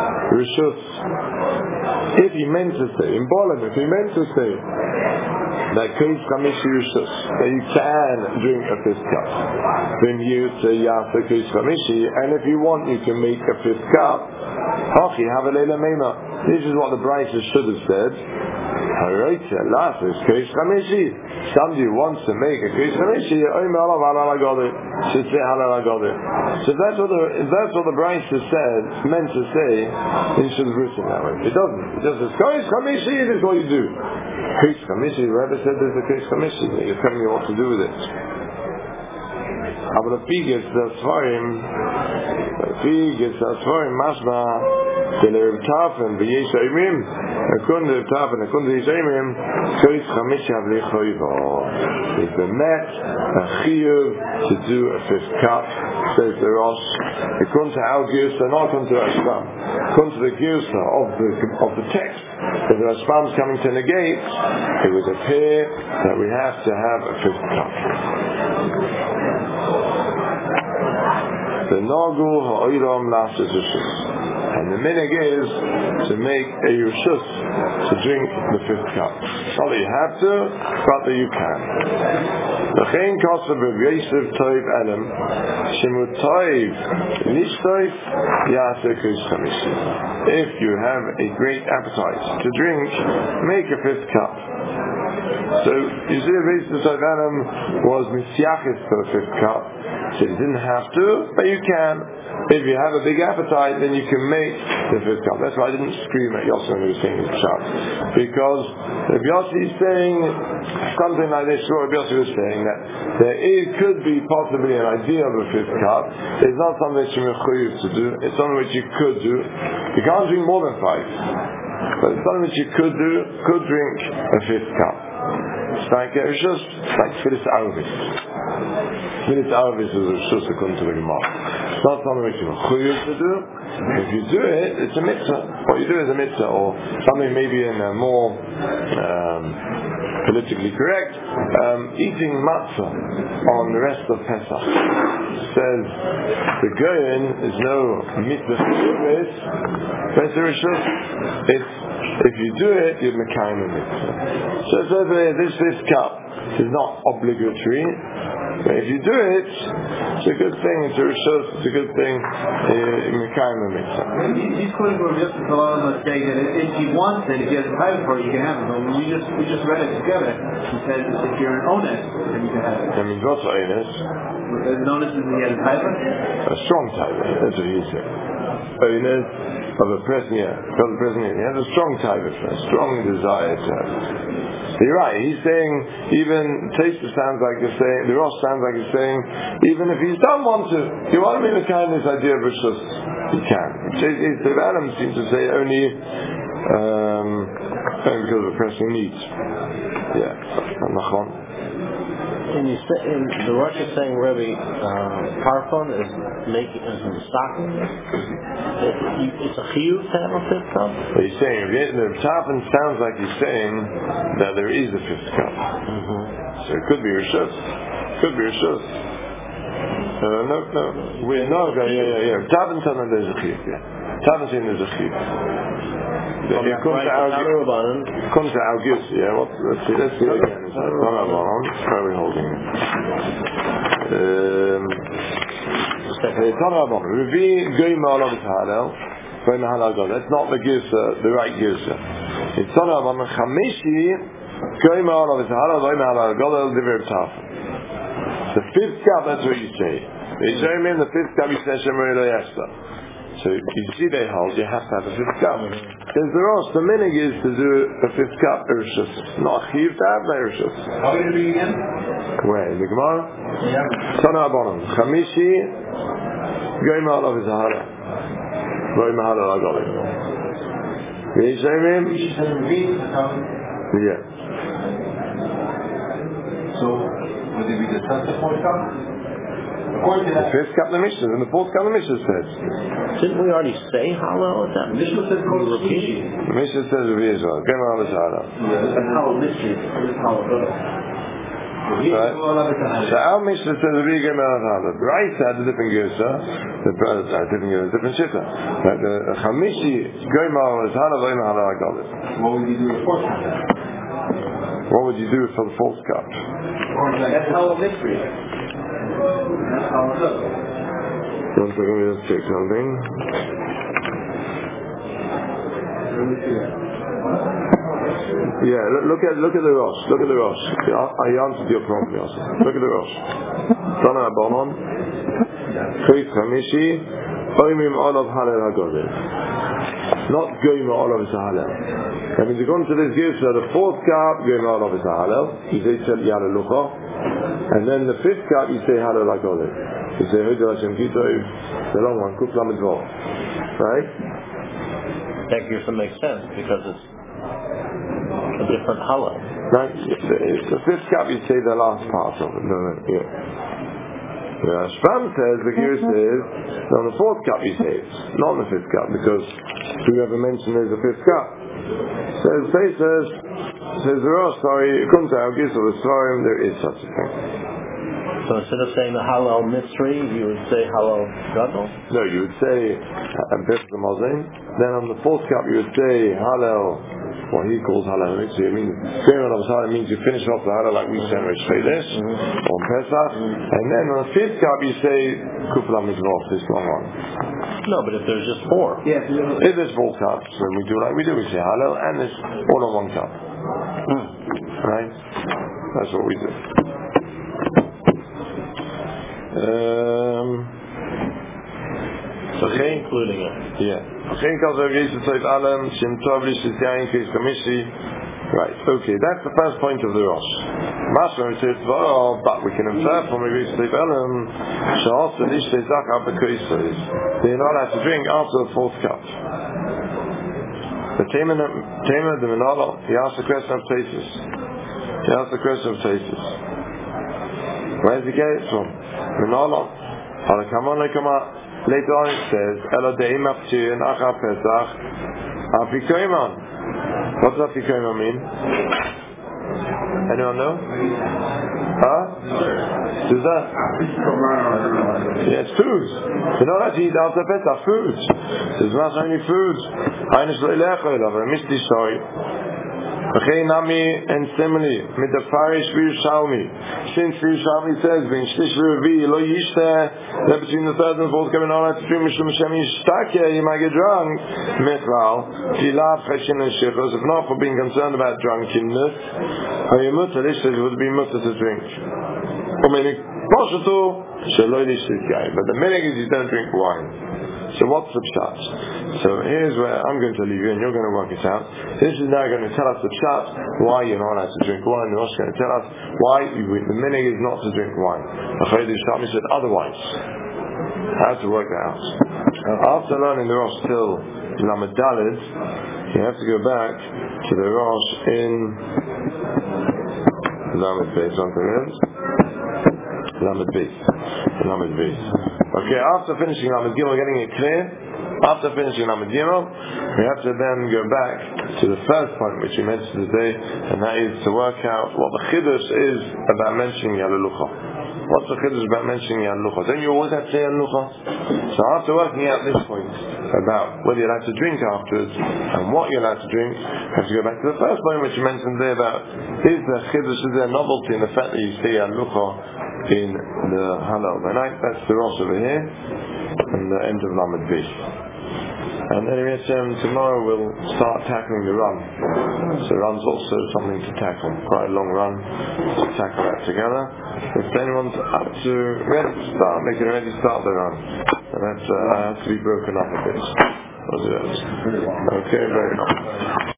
Speaker 1: Rishus. If he meant to say, in Baloma, if he meant to say that Kais Chamishi Rishus, that you can drink a fifth cup. Then you say Yasa Kais Chamishi, and if you want, you can make a fifth cup. Hachi Havalela Meima. This is what the Brisa should have said. Alright, last is Kais Chamishi. Somebody wants to make a Kais Chamishi, Omer Alav Halal Agodi. Should say Halal Agodi. So if that's what the if that's what the Brisa said, meant to say, then you should have written that way. It doesn't. It just says Kais Chamishi. This is what you do. Kais Chamishi. The Rebbe said there's a Kais Chamishi. You're telling me what to do with it. Aber the Pigus, the Sfarim, the Pigus, the Sfarim, Mashma, the Reb Tafen, the Yesh Aimim, the Kunde Reb Tafen, the Kunde Yesh Aimim, Kais Chamishi Avli Choiva. It's a met, a chiyuv, to do a fifth cup, says the Rosh. It comes to our Girsa, not come to Rashbam. It comes to the Girsa of the, of the text, that the Rashbam is coming to negate. It would appear that we have to have a fifth cup. The Nagu Ha'olam Nafshas Rishus. And the minig is to make a Rishus to drink the fifth cup. Not that you have to, but that you can. L'chein kosav b'yosef toiv elem, shemut toiv nish toiv, yaseh kais chamishi. If you have a great appetite to drink, make a fifth cup. So you see, the base of the Adam was misyachis for the fifth cup. So you didn't have to, but you can. If you have a big appetite, then you can make the fifth cup. That's why I didn't scream at Yossi when he was saying his shot. Because if Yossi is saying something like this, what Yossi was saying, that there is, could be possibly an idea of a fifth cup, it's not something that you're mechuyev to do, it's something which you could do. You can't drink more than five. But it's something that you could do, could drink a fifth cup. It's like a Rishus, it's like Tfilis Arvis. Tfilis Arvis is a Rishus according to the Gemara. It's not something which you're mechuyev to do. If you do it, it's a mitzvah. What you do is a mitzvah, or something maybe in a more um, politically correct, um, eating matzah on the rest of Pesach. Says the Goyen is no mitzvah chiyuvis, but it's a Rishus. It's if you do it, you're mekayim a mitzvah. So it says uh, this this cup is not obligatory. But if you do it, it's a good thing, it's a rishus, it's a good thing, in Mekayim a mitzvah.
Speaker 3: These quoting were just a lot of us saying that if he wants it, if he has a private for it, you can have it. But when you just, we just read it together, he said if you're an onus, then you can have it.
Speaker 1: I mean, what's onus?
Speaker 3: An onus is he has a private?
Speaker 1: A strong taiva, that's what he said. Onus of a person, yeah, of a person, he has a strong taiva, a strong desire to have it. You're right, he's saying, even Taser sounds like he's saying, the Rosh sounds like he's saying, even if he don't want to, you want to make the kind of this idea of Rishus, he can. The Adam seems to say only um, because of a pressing need. Yeah, Nachon.
Speaker 4: And you say, and the Rosh is saying, Rebbe, uh, Parfon is making is stocking. It's a chiyuv to have a fifth cup.
Speaker 1: But he's saying the Tarfon sounds like he's saying that there is a fifth cup. Mm-hmm. So it could be Rishus. Could be Rishus. Uh, no, no, we're not. Yeah, yeah, yeah. Tarfon tells them there's a chiyuv. Yeah, Tarfon saying there's a chiyuv. It comes to our comes to our gifts, yeah. What, let's see, let's see again. It's not our one. Where are we holding it? Um, it's not our one. Revi goyim ha'olav halal, goyim halal god. That's not the girsa, the right girsa. It's not our one. Chamishi goyim ha'olav halal, goyim halal god. Divrei taf. The fifth cup. That's what you say. You say in the fifth cup. You say Shemar Lo Yashta. So you see they hold, you have to have a fifth cup. There's the Rosh, the minig is to do a fifth cup, Rishus. Not chiv to have the Rishus.
Speaker 2: How are you going to be again?
Speaker 1: Where? In the Gemara?
Speaker 2: Yeah.
Speaker 1: Sana Abonim. Chamishi, Goyim ha'olav Zahara. Goyim ha'olav Agolim. V'yishayim? Yeah.
Speaker 2: So, would it be the tenth the fourth cup?
Speaker 1: The fifth cup of the Mishnah, and the fourth cup of the Mishnah says.
Speaker 4: Didn't we already say halal at that?
Speaker 2: Mishnah says
Speaker 4: Can you repeat it?
Speaker 1: The Mishnah says over here as well. Goyim ha'olav Zahara.
Speaker 2: That's how Mishnah is how it goes.
Speaker 1: Right. So our Mishnah says Revi Goyim ha'olav Zahara. The Brisa had a different girsa, the uh, different girsa, different shitta. But the Chamishi Goyim ha'olav Zahara, Goyim ha'olav Agolim.
Speaker 2: What would you do with fourth cup?
Speaker 1: What would you do for the fourth cup?
Speaker 3: That's how mystery. That's how it goes.
Speaker 1: One second, let me just check something. Yeah, look, look at look at the Rosh. Look at the Rosh. I, I answered your problem, also. Look at the Rosh. Tana Abonon. Chayt Chamishi. Oimim Olav Halel HaGodel. Not Goyim Olav is Halel. That means according to this gives so the fourth cup Goyim Olav is Halel. You say Tzel Yalel Lucha. And then the fifth cup you say Halel HaGodel. You say Hodel Hashem Kitov. The long one. Kuf Lamed Vav. Right?
Speaker 4: That gives them makes sense because it's a different halal.
Speaker 1: Right? It's the fifth cup you say the last part of it. No, no, yeah. The Rashbam says, the Gira says, on the fourth cup you say it, not on the fifth cup, because whoever mentioned there's a fifth cup. Says, they says, says the Rosh, sorry, according to our Gis of the Svarim, there is such a thing.
Speaker 4: So instead of saying the halal mystery, you would say halal gadol?
Speaker 1: No, you would say a bit of the Mazin. Then on the fourth cup you would say halal, what he calls halal mystery. I mean, Keren of Halal means you finish off the halal like we say in Rosh Chodesh, on Pesach. And then on the fifth cup you say Kufla Mitzvot, this long one.
Speaker 4: No, but if there's just four.
Speaker 3: Yes.
Speaker 1: If there's four cups, then we do like we do, we say halal, and it's all on one cup.
Speaker 4: Hmm.
Speaker 1: Right? That's what we do. Um,
Speaker 4: So he's including it.
Speaker 1: yeah. Geen kans over Jezus heeft allen, Shem Tovlish is Yain Kis Kamishi. Right, okay, that's the first point of the Rosh. Master says, well, but we can infer from Jezus heeft allen, Shahas and Ish Tezak Abakoisos. They're not allowed to drink after the fourth cup. The Tamer the Menala, he asked the question of Tesis. He asked the question of Tesis. Where does he get it from? Menala. Later on it says, Elo de'im aptir acha Pesach afikoiman. What does afikoiman mean? Anyone know? Huh? Does that? Yes, food. You know that you eat after Pesach, food. There's not only food. Eines le'lecho elav, I missed this story. Okay, Nami and similarly, with the Farish Yerushalmi. Since Yerushalmi says, "Bein shlish v'revi lo yishteh," that between the third and fourth coming on at the dream, Mishum Hashem yishtakeh, you might get drunk. Mitral, Tilav, Cheshin and Shechos. If not for being concerned about drunkenness, Hayemut Elish says it would be mutter to drink. Umenik Poshetu Shelo Yishtikay. But the meaning is you don't drink wine. So what's the pshat? So here's where I'm going to leave you and you're going to work it out. This is now going to tell us the pshat, why you're not allowed to drink wine. The Rosh is going to tell us why you, the meaning is not to drink wine. The Chaydish Shami said otherwise. How to work that out. After learning the Rosh till Lamed Daled, you have to go back to the Rosh in Lamed Beis. Lamed Beis. Lamed Beis. Okay, after finishing Lamed Gimel, getting it clear, after finishing Lamed Gimel, we have to then go back to the first point which we mentioned today, and that is to work out what the Chiddush is about mentioning Yalulucha. What's the Chiddush about mentioning Yalulucha? Don't you always have to say Yalulucha? So after working out this point about whether you're allowed to drink afterwards and what you're allowed to drink, you have to go back to the first point which you mentioned there about is the Chiddush, is there a novelty in the fact that you say Yalulucha in the halal. Right? That's the Rosh over here, and the end of Lamed Beis. And anyway, um, tomorrow we'll start tackling the run. So run's also something to tackle. Quite a long run to tackle that together. If anyone's up to ready to start, make it ready to start the run. So that uh, has to be broken up a bit. Okay, very long.